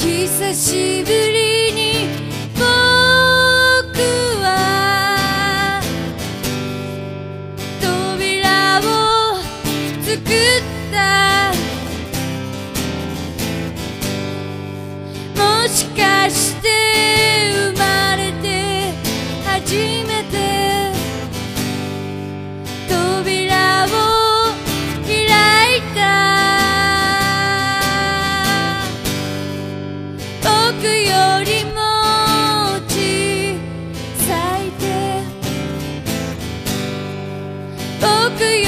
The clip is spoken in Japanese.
久しぶりに僕は扉を作った。もしかして生まれて初めて扉を開いた。僕よりも小さいて僕